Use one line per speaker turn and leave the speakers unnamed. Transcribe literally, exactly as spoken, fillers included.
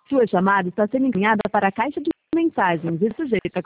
Sua chamada está sendo encaminhada para a caixa de mensagens e sujeita a